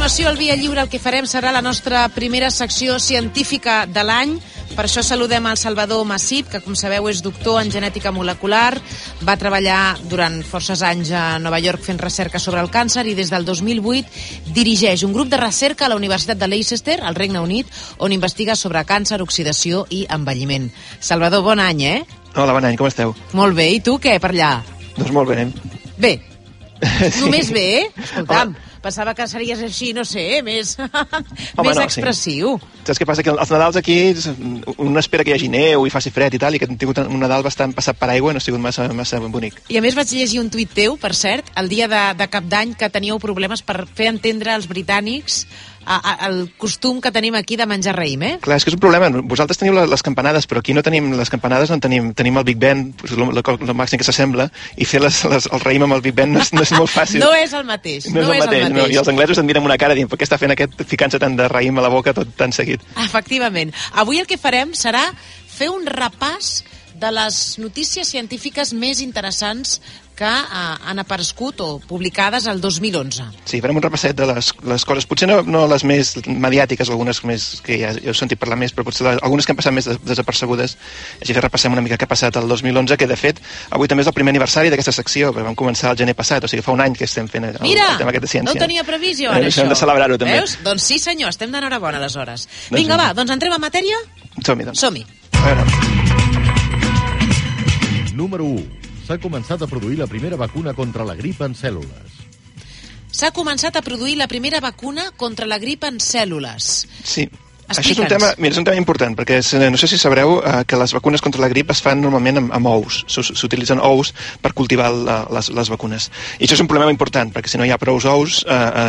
continuació, al Via Lliure, el que farem serà la nostra primera secció científica de l'any. Per això saludem al Salvador Massip, que, com sabeu, és doctor en genètica molecular. Va treballar durant forces anys a Nova York fent recerca sobre el càncer i des del 2008 dirigeix un grup de recerca a la Universitat de Leicester, al Regne Unit, on investiga sobre càncer, oxidació i envelliment. Salvador, bon any, eh? Hola, bon any, com esteu? Molt bé, i tu què, per allà? Doncs molt bé. Bé. Sí. Només bé, eh? Escolta'm, pensava que series així, no sé, més expressiu. Sí. Saps què passa? Que els Nadals aquí un espera que hi hagi neu i faci fred i tal, i que hem tingut un Nadal bastant passat per aigua i no ha sigut massa bonic. I a més vaig llegir un tuit teu, per cert, el dia de Cap d'Any, que teníeu problemes per fer entendre als britànics el costum que tenim aquí de menjar raïm, eh? Clar, és que és un problema. Vosaltres teniu les campanades, però aquí no tenim les campanades, no tenim el Big Ben, el màxim que s'assembla, i fer el raïm amb el Big Ben no és molt fàcil. No és el mateix. No és el mateix. No. I els anglesos et miren amb una cara dient, per què està fent aquest ficant-se tant de raïm a la boca tot tan seguit? Efectivament. Avui el que farem serà fer un repàs de les notícies científiques més interessants que han aparegut o publicades el 2011. Sí, farem un repasset de les coses, potser no les més mediàtiques, algunes més que ja heu sentit parlar més, però potser algunes que han passat més desapercebudes. Així que repassem una mica què ha passat el 2011, que de fet avui també és el primer aniversari d'aquesta secció, perquè vam començar el gener passat, o sigui, fa un any que estem fent el tema aquest de ciència. No tenia previsió ara, això. Hem de celebrar-ho també. Veus? Doncs sí senyor, estem d'enhorabona aleshores. Vinga, va, doncs entrem en matèria? Som-hi, doncs. Som-hi. A veure. Número 1. S'ha començat a produir la primera vacuna contra la grip en cèl·lules. S'ha començat a produir la primera vacuna contra la grip en cèl·lules. Sí. Això és un tema important, perquè no sé si sabreu que les vacunes contra la grip es fan normalment amb ous. S'utilitzen ous per cultivar les vacunes. I això és un problema important, perquè si no hi ha prou ous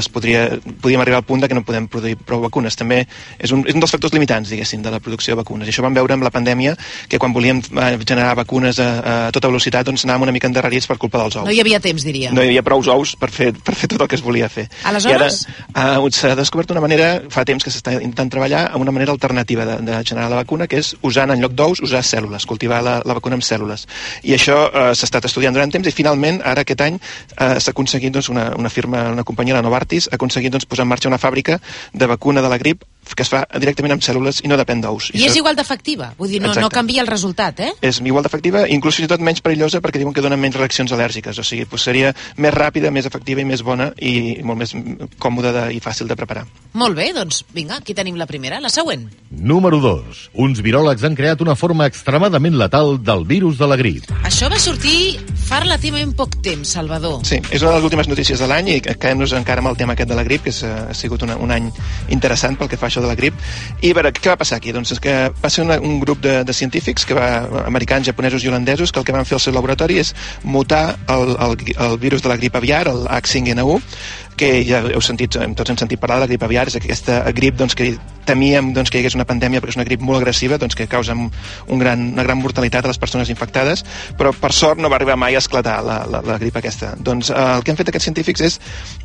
podríem arribar al punt que no podem produir prou vacunes. També és un dels factors limitants, diguéssim, de la producció de vacunes. I això vam veure amb la pandèmia, que quan volíem generar vacunes a tota velocitat, doncs anàvem una mica endarrerits per culpa dels ous. No hi havia temps, diria. No hi havia prou ous per fer tot el que es volia fer. Aleshores? I ara s'ha descobert una manera, fa temps que s'està intentant treballar amb una manera alternativa de generar la vacuna, que és usant en lloc d'ous, usar cèl·lules, cultivar la vacuna amb cèl·lules. I això s'ha estat estudiant durant temps i finalment, ara aquest any, s'ha aconseguit una firma, una companyia, la Novartis, ha aconseguit posar en marxa una fàbrica de vacuna de la grip que es fa directament amb cèl·lules i no depèn d'ous. I és igual d'efectiva? Vull dir, no canvia el resultat, eh? És igual d'efectiva, inclús fins i tot menys perillosa, perquè diuen que dona menys reaccions al·lèrgiques. O sigui, seria més ràpida, més efectiva i més bona i molt més còmoda i fàcil de preparar. Molt bé, doncs vinga, aquí tenim la primera. La següent. Número 2. Uns viròlegs han creat una forma extremadament letal del virus de la grip. Això va sortir fa relativament poc temps, Salvador. Sí, és una de les últimes notícies de l'any i quedem-nos encara amb el tema aquest de la grip, que ha sigut un any interessant pel que fa això de la grip. I a veure, què va passar aquí? Doncs és que va ser un grup de científics, americans, japonesos i holandesos, que el que van fer al seu laboratori és mutar el virus de la grip aviar, el H5N1, que ja tots hem sentit parlar de la grip aviar, és aquesta grip que temíem que hi hagués una pandèmia perquè és una grip molt agressiva, que causa una gran mortalitat a les persones infectades, però per sort no va arribar mai a esclatar la grip aquesta. Doncs el que han fet aquests científics és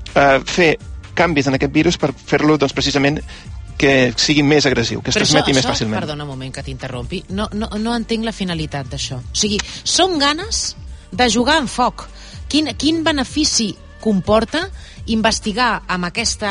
fer canvis en aquest virus per fer-lo precisament que sigui més agressiu, que es transmeti més fàcilment. Perdona un moment que t'interrompi, no entenc la finalitat d'això. O sigui, són ganes de jugar amb foc. Quin benefici comporta investigar amb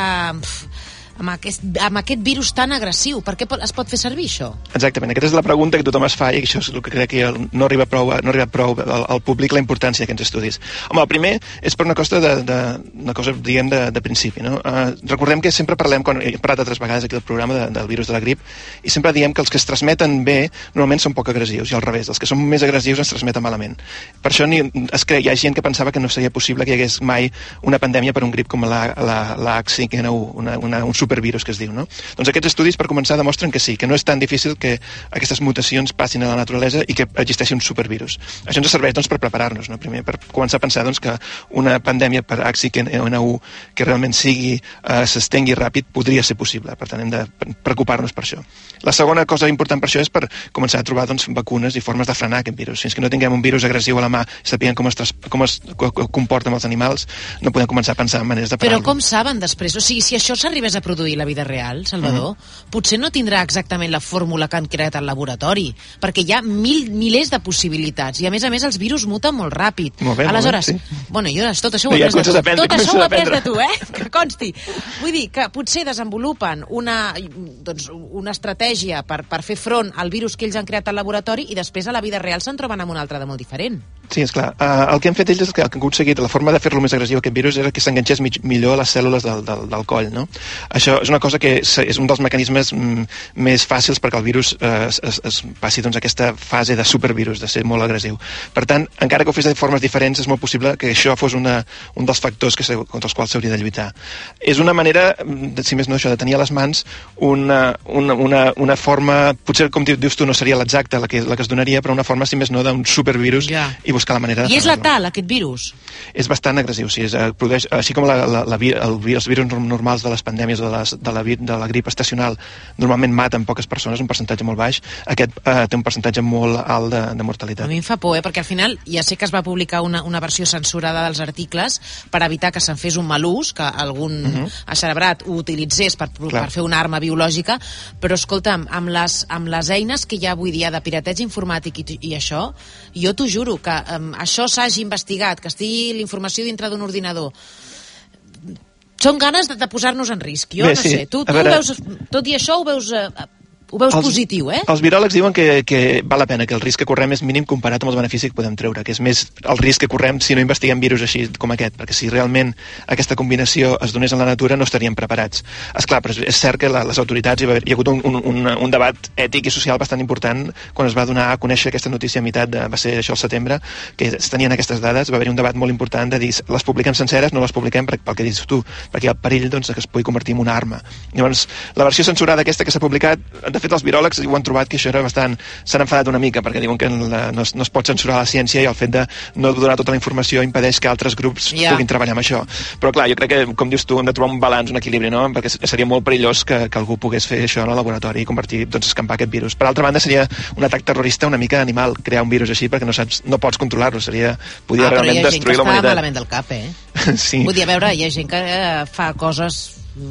aquest virus tan agressiu? Per què es pot fer servir això? Exactament, aquesta és la pregunta que tothom es fa i això és el que crec que no arriba prou al públic la importància d'aquests estudis. Home, el primer és per una cosa diguem de principi, no? Recordem que sempre parlem, he parlat altres vegades aquí del programa del virus de la grip, i sempre diem que els que es transmeten bé normalment són poc agressius, i al revés, els que són més agressius es transmeten malament. Per això hi ha gent que pensava que no seria possible que hi hagués mai una pandèmia per un grip com la H5N1, un supervirus que es diu, no? Doncs aquests estudis, per començar, demostren que sí, que no és tan difícil que aquestes mutacions passin a la naturalesa i que existeixi un supervirus. Això ens serveix per preparar-nos, no? Primer, per començar a pensar que una pandèmia per H5N1 que realment s'estengui ràpid podria ser possible. Per tant, hem de preocupar-nos per això. La segona cosa important per això és per començar a trobar vacunes i formes de frenar aquest virus. Fins que no tinguem un virus agressiu a la mà i sapiguem com es comporta amb els animals, no podem començar a pensar en maneres de parar-lo. Però com saben després? O sigui, si això s'arribés a produir, reproduir la vida real, Salvador, potser no tindrà exactament la fórmula que han creat al laboratori, perquè hi ha milers de possibilitats, i a més els virus muten molt ràpid. Molt bé, aleshores, molt bé, sí. bueno, jo tot això ho he après de tu. Tot això ho he après de tu, que consti. Vull dir que potser desenvolupen una estratègia per fer front al virus que ells han creat al laboratori i després a la vida real se'n troben amb un altre de molt diferent. Sí, esclar. El que han fet ells és que han aconseguit, la forma de fer-lo més agressiu aquest virus era que s'enganxés millor a les cèl·lules del coll, no? Això és una cosa que és un dels mecanismes més fàcils perquè el virus es passi aquesta fase de supervirus, de ser molt agressiu. Per tant, encara que ho fes de formes diferents, és molt possible que això fos un dels factors contra els quals s'hauria de lluitar. És una manera, si més no això, de tenir a les mans una forma, potser com dius tu no seria l'exacta la que es donaria, però una forma, si més no, d'un supervirus i buscar la manera de fer-lo. I és letal, aquest virus? És bastant agressiu, sí. Produeix, així com els virus normals de les pandèmies o de la grip estacional normalment maten poques persones, un percentatge molt baix, aquest té un percentatge molt alt de mortalitat. A mi em fa por, perquè al final ja sé que es va publicar una versió censurada dels articles per evitar que se'n fes un mal ús, que algun acerebrat ho utilitzés per fer una arma biològica, però escolta'm, amb les eines que hi ha avui dia de pirateig informàtic i això, jo t'ho juro que això s'hagi investigat, que estigui la informació dintre d'un ordinador. Són ganes de posar-nos en risc. Jo no sé, tu veus, tot i això ho veus positiu, eh? Els viròlegs diuen que val la pena, que el risc que correm és mínim comparat amb els beneficis que podem treure, que és més el risc que correm si no investiguem virus així com aquest, perquè si realment aquesta combinació es donés en la natura no estaríem preparats. Esclar, però és cert que les autoritats, hi ha hagut un debat ètic i social bastant important quan es va donar a conèixer aquesta notícia a meitat, va ser això al setembre, que es tenien aquestes dades, va haver-hi un debat molt important de dir, les publiquem senceres, no les publiquem pel que dius tu, perquè hi ha el perill que es pugui convertir en una arma. Llavors, la versió censurada aquesta que s'ha publicat, de fet els viròlegs ho han trobat que això era bastant... s'han enfadat una mica perquè diuen que no es pot censurar la ciència i el fet de no donar tota la informació impedeix que altres grups puguin treballar amb això. Però clar, jo crec que, com dius tu, hem de trobar un balanç, un equilibri, no? Perquè seria molt perillós que algú pogués fer això en el laboratori i convertir, escampar aquest virus. Per altra banda, seria un atac terrorista una mica animal, crear un virus així, perquè no pots controlar-lo, podria realment destruir la humanitat. Però hi ha gent que està malament del cap, Sí. Vull dir, a veure, hi ha gent que fa coses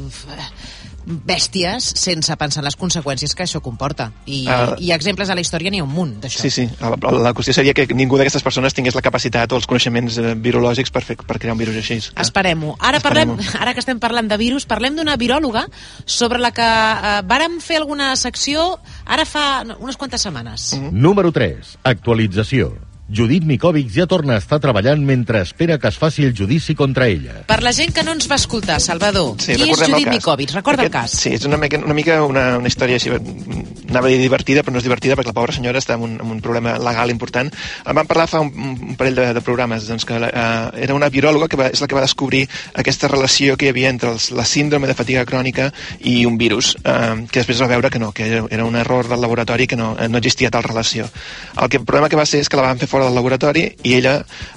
bèsties sense pensar en les conseqüències que això comporta. I exemples a la història n'hi ha un munt d'això. Sí. La qüestió seria que ningú d'aquestes persones tingués la capacitat o els coneixements virològics per crear un virus així. Esperem-ho. Ara que estem parlant de virus, parlem d'una viròloga sobre la que vàrem fer alguna secció ara fa unes quantes setmanes. Número 3. Actualització. Judit Mikovic ja torna a estar treballant mentre espera que es faci el judici contra ella. Per la gent que no ens va escoltar, Salvador, qui és Judit Mikovic? Recorda el cas. Sí, és una mica una història així, anava a dir divertida, però no és divertida perquè la pobra senyora està amb un problema legal important. En vam parlar fa un parell de programes, doncs que era una viròloga que és la que va descobrir aquesta relació que hi havia entre la síndrome de fatiga crònica i un virus, que després va veure que no, que era un error del laboratori, que no existia tal relació. El problema que va ser és que la van fer fora del laboratori i ella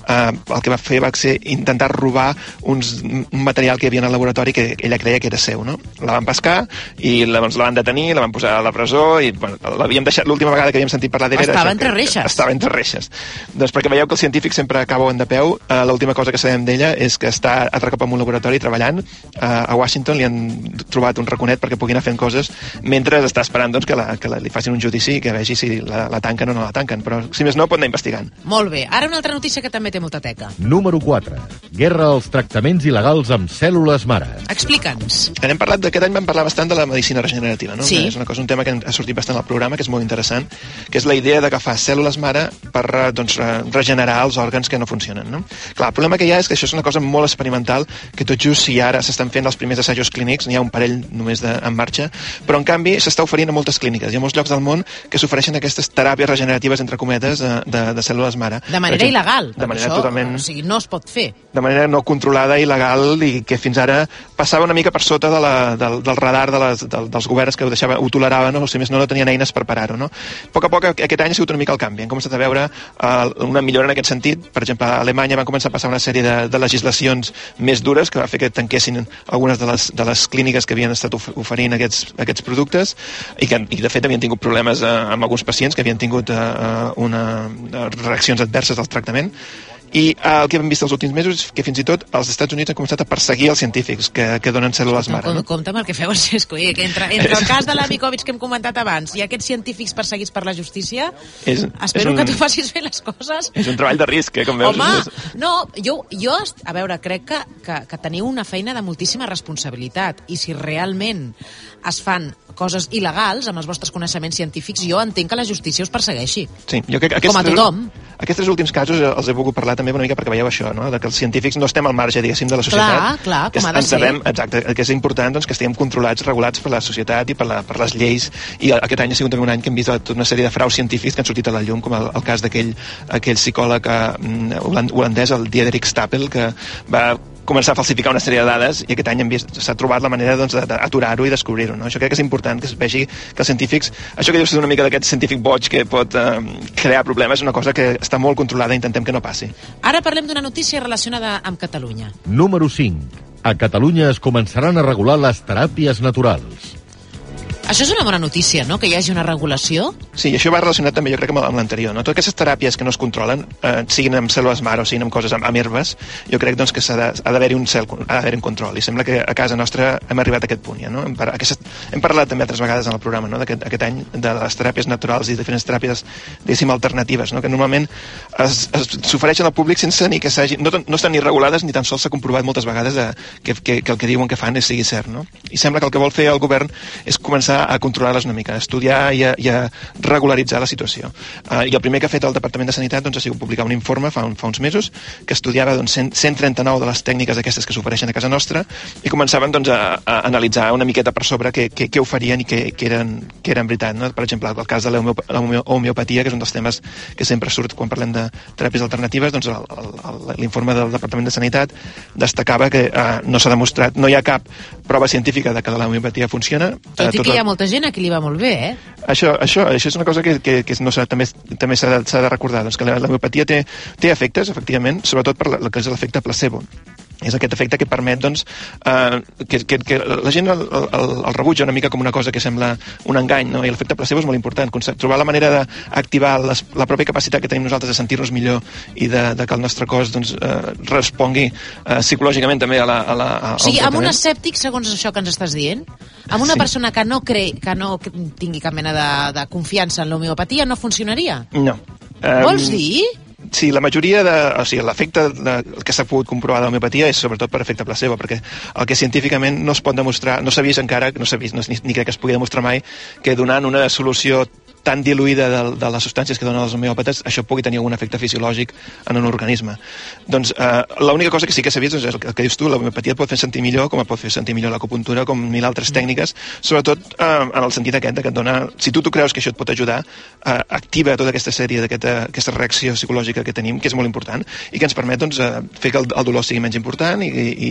el que va fer va ser intentar robar un material que hi havia en el laboratori que ella creia que era seu, no? La van pescar i la van detenir, la van posar a la presó i l'havíem deixat, l'última vegada que havíem sentit parlar d'ella estava entre reixes. Estava entre reixes. Doncs perquè veieu que els científics sempre acaben de peu, l'última cosa que sabem d'ella és que està altre cop en un laboratori treballant a Washington, li han trobat un raconet perquè pugui anar fent coses mentre està esperant doncs, que li facin un judici i que vegi si la tanquen o no la tanquen, però si més no pot anar investigant. Molt bé. Ara una altra notícia que també té molta teca. Número 4. Guerra als tractaments il·legals amb cèl·lules mare. Explica'ns. Hem parlat d'aquest any, vam parlar bastant de la medicina regenerativa, no? Sí. És un tema que ha sortit bastant al programa, que és molt interessant, que és la idea d'agafar cèl·lules mare per regenerar els òrgans que no funcionen, no? Clar, el problema que hi ha és que això és una cosa molt experimental, que tot just si ara s'estan fent els primers assajos clínics, n'hi ha un parell només en marxa, però en canvi s'està oferint a moltes clíniques. Hi ha molts llocs del món que s'ofereixen aquestes teràpies regeneratives, entre cometes, de cèl·lules mare. De manera il·legal. De manera això, totalment... O sigui, no es pot fer. De manera no controlada, il·legal, i que fins ara passava una mica per sota del radar dels governs que ho toleraven, o si més no tenien eines per parar-ho, no? A poc aquest any ha sigut una mica el canvi. Hem començat a veure una millora en aquest sentit. Per exemple, a Alemanya van començar a passar una sèrie de legislacions més dures que va fer que tanquessin algunes de les clíniques que havien estat oferint aquests productes i de fet havien tingut problemes amb alguns pacients que havien tingut reaccions adverses al tractament. I el que hem vist els últims mesos és que fins i tot els Estats Units han començat a perseguir els científics que donen cèl·lules mare. Compte amb el que feu, que entre el cas de la Micovics que hem comentat abans i aquests científics perseguits per la justícia, espero que tu facis bé les coses. És un treball de risc, com veus. Home, no, jo a veure, crec que teniu una feina de moltíssima responsabilitat i si realment es fan coses il·legals amb els vostres coneixements científics, jo entenc que la justícia us persegueixi. Sí, jo crec que com a tothom. Aquests 3 últims casos els he volgut parlar també una mica perquè veieu això, no? De que els científics no estem al marge, diguéssim, de la societat. Clar, com ha de ser. Exacte, que és important doncs, que estiguem controlats, regulats per la societat i per les lleis. I aquest any ha sigut també un any que hem vist tota una sèrie de fraus científics que han sortit a la llum, com el cas d'aquell psicòleg holandès, el Diederik Stapel, que va començar a falsificar una sèrie de dades i aquest any s'ha trobat la manera d'aturar-ho i descobrir-ho. No? Això crec que és important, que es vegi que els científics, això que dius una mica d'aquest científic boig que pot crear problemes, és una cosa que està molt controlada i intentem que no passi. Ara parlem d'una notícia relacionada amb Catalunya. Número 5. A Catalunya es començaran a regular les teràpies naturals. Això és una bona notícia, no?, que hi hagi una regulació. Sí, i això va relacionat també, jo crec, amb l'anterior. No? Totes aquestes teràpies que no es controlen, siguin amb cèl·lules mare o siguin amb coses, amb herbes, jo crec doncs, que ha d'haver-hi un control. I sembla que a casa nostra hem arribat a aquest punt. Ja, no? Hem parlat també altres vegades en el programa, no? Aquest any, de les teràpies naturals i diferents teràpies, diguéssim, alternatives, no? Que normalment s'ofereixen al públic sense ni que no estan ni regulades ni tan sols s'ha comprovat moltes vegades que el que diuen que fan sigui cert. No? I sembla que el que vol fer el govern és començar a controlar-les una mica, a estudiar i a regularitzar la situació. I el primer que ha fet el Departament de Sanitat doncs, ha sigut publicar un informe fa uns mesos que estudiava 139 de les tècniques aquestes que s'ofereixen a casa nostra i començaven doncs, a analitzar una miqueta per sobre què oferien i que eren veritat. No? Per exemple, el cas de l'homeopatia, que és un dels temes que sempre surt quan parlem de teràpies alternatives, doncs l'informe del Departament de Sanitat destacava que no s'ha demostrat, no hi ha cap prova científica de que l'homeopatia funciona. Tot i que hi ha molta gent a qui li va molt bé, eh? Això és una cosa que no també s'ha de recordar, doncs que l'homeopatia té efectes, efectivament, sobretot per el que és l'efecte placebo. És aquest efecte que permet doncs, que la gent el rebutja una mica com una cosa que sembla un engany, no? I l'efecte placebo és molt important, trobar la manera d'activar la pròpia capacitat que tenim nosaltres de sentir-nos millor i de que el nostre cos doncs, respongui psicològicament també a o sigui, amb un escèptic, segons això que ens estàs dient, amb una persona que no tingui cap mena de confiança en l'homeopatia, no funcionaria? No. Vols dir? Sí, la majoria l'efecte que s'ha pogut comprovar de l'homeopatia és sobretot per efecte placebo, perquè el que científicament no es pot demostrar, no s'ha vist encara, ni crec que es pugui demostrar mai, que donant una solució tan diluïda de les substàncies que donen els homeòpates, això pugui tenir algun efecte fisiològic en un organisme. Doncs l'única cosa que sí que s'ha vist és el que dius tu, l'homeopatia et pot fer sentir millor, com et pot fer sentir millor l'acupuntura, com mil altres tècniques, sobretot en el sentit aquest, que et dona, si tu creus que això et pot ajudar, activa tota aquesta sèrie d'aquesta reacció psicològica que tenim, que és molt important, i que ens permet doncs, fer que el dolor sigui menys important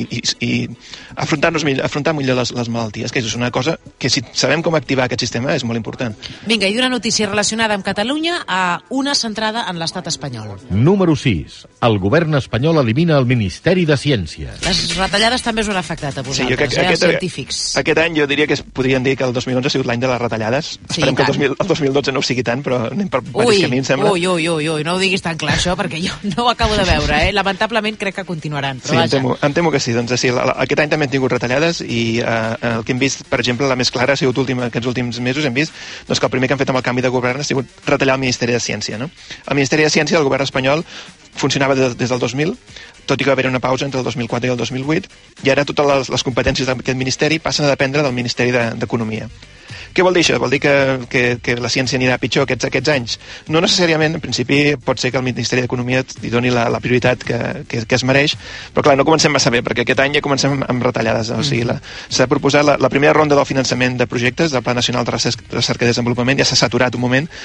i afrontar millor les malalties, que és una cosa que si sabem com activar aquest sistema és molt important. Vinga, i una notícia relacionada amb Catalunya a una centrada en l'estat espanyol. Número 6. El govern espanyol elimina el Ministeri de Ciència. Les retallades també us han afectat a vosaltres, els científics. Aquest any jo diria que podríem dir que el 2011 ha sigut l'any de les retallades. Esperem que el 2012 no ho sigui tant, però anem per diversos camins, sembla. Ui, no ho diguis tan clar, això, perquè jo no ho acabo de veure, eh? Lamentablement crec que continuaran, però sí, em temo que sí. Doncs, sí, aquest any també hem tingut retallades i el que hem vist, per exemple, la més clara ha sigut aquests últims mesos, hem vist doncs, que el primer que han fet amb el canvi de govern ha sigut retallar el Ministeri de Ciència. No? El Ministeri de Ciència del govern espanyol funcionava des del 2000, tot i que va haver una pausa entre el 2004 i el 2008, i ara totes les competències d'aquest ministeri passen a dependre del Ministeri d'Economia. Què vol dir això? Vol dir que la ciència anirà pitjor aquests anys? No necessàriament, en principi pot ser que el Ministeri d'Economia li doni la prioritat que es mereix, però clar, no comencem massa bé, perquè aquest any ja comencem amb retallades. O sigui, s'ha proposat la primera ronda del finançament de projectes del Pla Nacional de Recerca i Desenvolupament, ja s'ha saturat un moment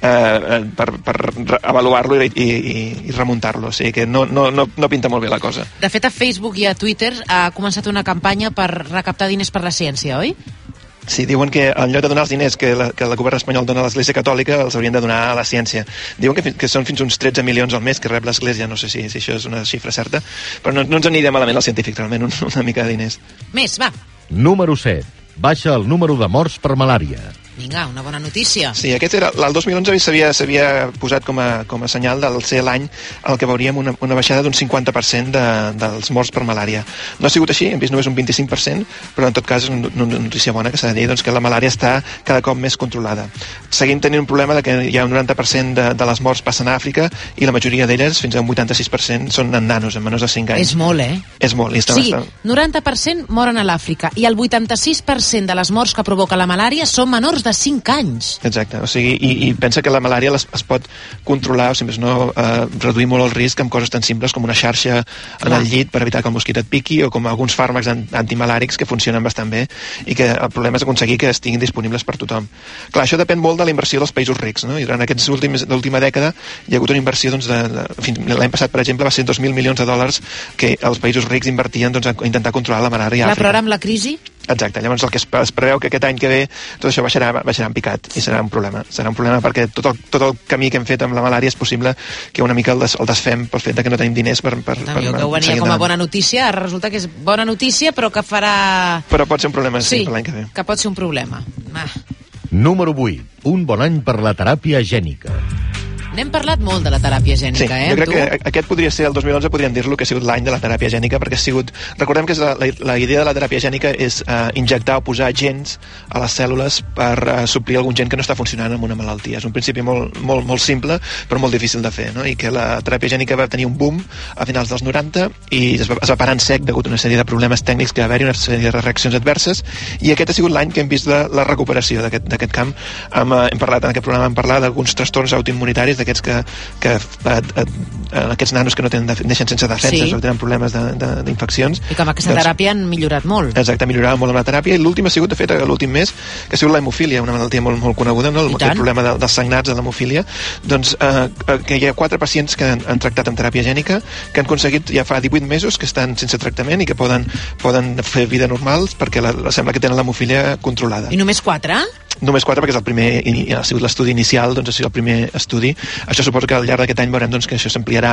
per avaluar-lo i remuntar-lo. O sigui que no pinta molt bé la cosa. De fet, a Facebook i a Twitter ha començat una campanya per recaptar diners per la ciència, oi? Sí, diuen que en lloc de donar els diners que el govern espanyol dona a l'Església Catòlica, els haurien de donar a la ciència. Diuen que són fins uns 13 milions al mes que rep l'Església, no sé si això és una xifra certa, però no ens aniria malament els científics, realment, una mica de diners. Més, va. Número 7. Baixa el número de morts per malària. Vinga, una bona notícia. Sí, aquest era, el 2011 s'havia posat com a senyal del ser l'any en què veuríem una baixada d'un 50% dels morts per malària. No ha sigut així, hem vist només un 25%, però en tot cas és una notícia bona que s'ha de dir, doncs, que la malària està cada cop més controlada. Seguim tenint un problema de que hi ha un 90% de les morts passen a Àfrica i la majoria d'elles, fins a un 86%, són en nanos, en menors de 5 anys. És molt, És molt. O sigui, 90% moren a l'Àfrica i el 86% de les morts que provoca la malària són menors de 5 anys. Exacte, o sigui, i pensa que la malària es pot controlar, o si més no, reduir molt el risc amb coses tan simples com una xarxa en el llit per evitar que el mosquit et piqui, o com alguns fàrmacs antimalàrics que funcionen bastant bé i que el problema és aconseguir que estiguin disponibles per tothom. Clar, això depèn molt de la inversió dels països rics, no? I durant aquests l'última dècada hi ha hagut una inversió, doncs, l'any passat, per exemple, va ser 2.000 milions de dòlars que els països rics invertien, doncs, a intentar controlar la malària a Àfrica. Però ara amb la crisi? Exacte, llavors el que es preveu que aquest any que ve tot això baixarà en picat i serà un problema perquè tot el camí que hem fet amb la malària és possible que una mica el desfem pel fet que no tenim diners per jo que ho venia com a bona notícia, ara resulta que és bona notícia però que farà... Però pot ser un problema, sí, per l'any que ve. Que pot ser un problema. Número 8. Un bon any per la teràpia gènica. N'hem parlat molt de la teràpia gènica, jo crec que aquest podria ser, el 2011 podríem dir-lo que ha sigut l'any de la teràpia gènica, perquè ha sigut... Recordem que la idea de la teràpia gènica és injectar o posar gens a les cèl·lules per suplir algun gen que no està funcionant amb una malaltia. És un principi molt simple, però molt difícil de fer, no? I que la teràpia gènica va tenir un boom a finals dels 90 i es va parar en sec degut a una sèrie de problemes tècnics que va haver-hi, una sèrie de reaccions adverses, i aquest ha sigut l'any que hem vist la recuperació d'aquest camp. En aquest programa hem parlat d'alguns trastorns autoimmunitaris, d'aquests que aquests nanos que no neixen sense defenses o tenen problemes d'infeccions. I que amb aquesta teràpia han millorat molt. Exacte, millorava molt amb la teràpia, i l'últim ha sigut, de fet, l'últim mes, que ha sigut l'hemofília, una malaltia molt coneguda, no? Aquest problema dels sagnats de l'hemofília. Doncs que hi ha 4 pacients que han tractat amb teràpia gènica, que han aconseguit ja fa 18 mesos que estan sense tractament i que poden fer vida normal perquè sembla que tenen l'hemofília controlada. I només 4? Només 4 perquè és el primer, ha sigut l'estudi inicial, doncs ha sigut el primer estudi. Això suposo que al llarg d'aquest any veurem doncs, que això s'ampliarà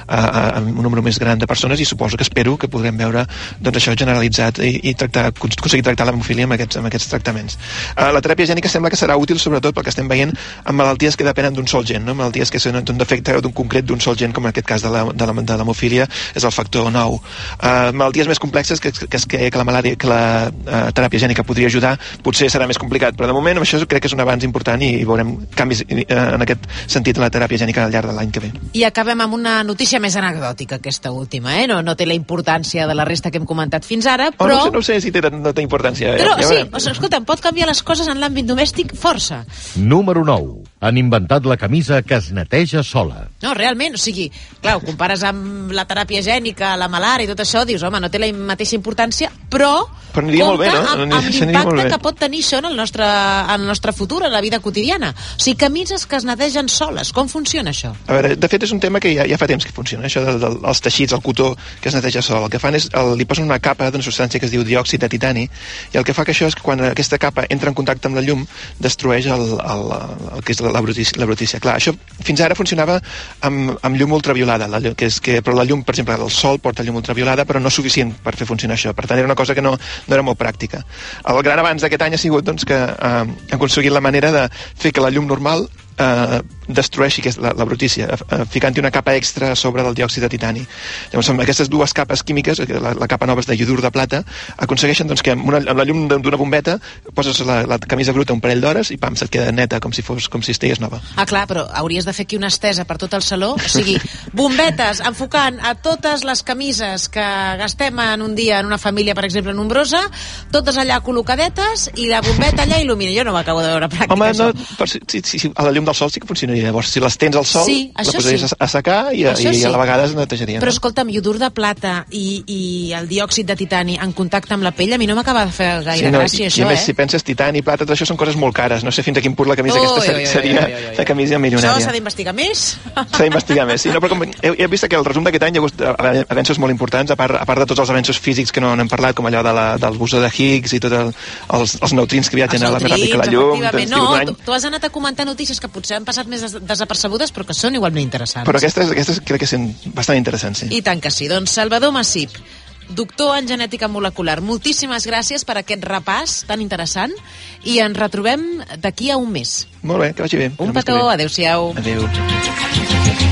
a un número més gran de persones i espero que podrem veure doncs, això generalitzat i aconseguir tractar l'hemofília amb aquests tractaments. La teràpia gènica sembla que serà útil sobretot pel que estem veient amb malalties que depenen d'un sol gen, no? Malalties que són d'un defecte concret d'un sol gen, com en aquest cas de l'hemofília és el factor 9. Malalties més complexes que la teràpia gènica podria ajudar, potser serà més complicat, però de moment això crec que és un avanç important i veurem canvis en aquest sentit en la teràpia gènica al llarg de l'any que ve. I acabem amb una notícia més anecdòtica, aquesta última, No té la importància de la resta que hem comentat fins ara, però... No sé si té tanta importància. Però sí, escolta'm, pot canviar les coses en l'àmbit domèstic força. Número 9. Han inventat la camisa que es neteja sola. No, realment, o sigui, clar, ho compares amb la teràpia gènica, la malària i tot això, dius, home, no té la mateixa importància, però aniria molt bé, no? Amb l'impacte que pot tenir això en el nostre futur, en la vida quotidiana. O sigui, camises que es netegen soles. Com funciona això? A veure, de fet és un tema que ja fa temps que funciona, això dels teixits, el cotó que es neteja sol. El que fan és, li posen una capa d'una substància que es diu diòxid de titani, i el que fa que això és que quan aquesta capa entra en contacte amb la llum, destrueix el que és la brutícia. Clar, això fins ara funcionava amb llum ultraviolada, però la llum, per exemple, el sol porta llum ultraviolada, però no és suficient per fer funcionar això. Per tant, era una cosa que no era molt pràctica. El gran avanç d'aquest any ha sigut doncs, que han aconseguit la manera de fer que la llum normal destrueixi la brutícia, ficant-hi una capa extra a sobre del diòxid de titani. Llavors, amb aquestes dues capes químiques, la capa nova és de iodur de plata, aconsegueixen doncs, que amb la llum d'una bombeta poses la camisa bruta un parell d'hores i pam, se't queda neta, com si estigués nova. Ah, clar, però hauries de fer aquí una estesa per tot el saló, o sigui, bombetes enfocant a totes les camises que gastem en un dia en una família, per exemple, nombrosa, totes allà col·locadetes i la bombeta allà il·lumina. Jo no ho acabo de veure pràctica, home, això. Si a la llum del sol sí que funcionaria. Llavors, si les tens al sol, la posaries a secar i a la vegada es netejaria. Però escolta'm, iodur de plata i el diòxid de titani en contacte amb la pell, a mi no m'acaba de fer gaire gràcia, això, I a més, si penses titani, plata, tot això són coses molt cares. No sé fins a quin punt la camisa aquesta seria la camisa milionària. Això s'ha d'investigar més? S'ha d'investigar més, sí. No, però com he vist que el resum d'aquest any hi ha hagut avenços molt importants, a part de tots els avenços físics que no n'hem parlat, com allò del bosó de Higgs i tots els neutrins que viatgen a la més ràpid que la llum. No, tu has anat a comentar notícies que potser han passat més desapercebudes, però que són igualment interessants. Però aquestes crec que són bastant interessants, sí. I tant que sí. Doncs Salvador Massip, doctor en genètica molecular. Moltíssimes gràcies per aquest repàs tan interessant i ens retrobem d'aquí a un mes. Molt bé, que vagi bé. Un petó, adéu-siau. Adéu.